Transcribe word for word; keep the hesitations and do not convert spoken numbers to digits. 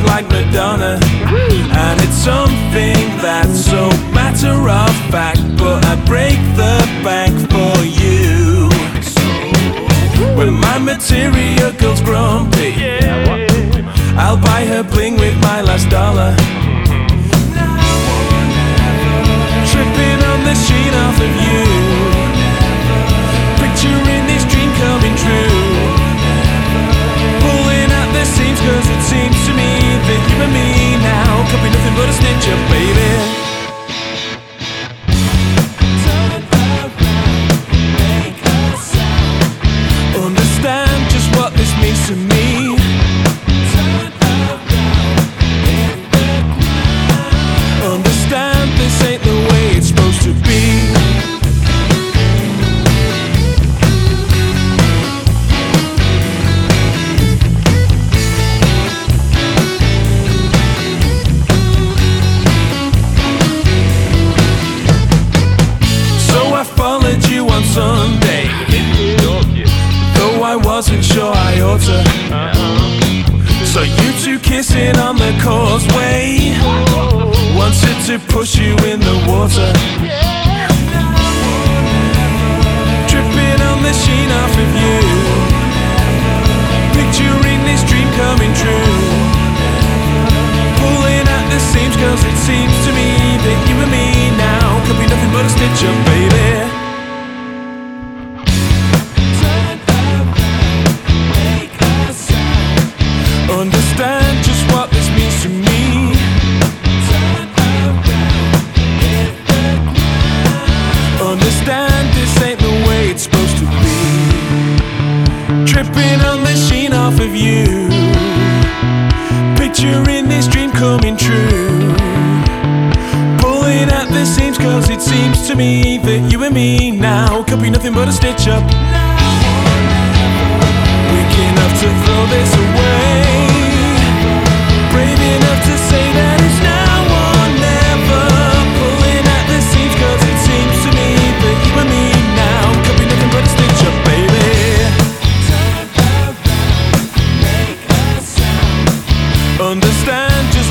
like Madonna. And it's something that's so matter of fact, but I break the bank for you. When my material girl's grumpy, I'll buy her bling with my last dollar. Tripping on the sheen off of you, picturing this dream coming true. Pulling at the seams cause it seems to me that you and me now could be nothing but a stitch up, baby. Turn around, make a sound. Understand just what this means to me. Turn around, hit the ground. Understand this ain't the way it's supposed to be. On Sunday, though I wasn't sure I ought to. So you two kissing on the causeway, wanted to push you in the water. Tripping on the sheen off of you, picturing this dream coming true. Pulling at the seams cause it seems to me that you and me now could be nothing but a stitch up, baby. Understand just what this means to me. Turn around, hit the ground. Understand this ain't the way it's supposed to be. Tripping on the sheen off of you, picturing this dream coming true. Pulling at the seams cause it seems to me that you and me now could be nothing but a stitch up. Weak enough to throw this away, brave enough to say that it's now or never. Pulling at the seams cause it seems to me that you and me now could be nothing but a stitch up, baby. Turn around, make a sound. Understand just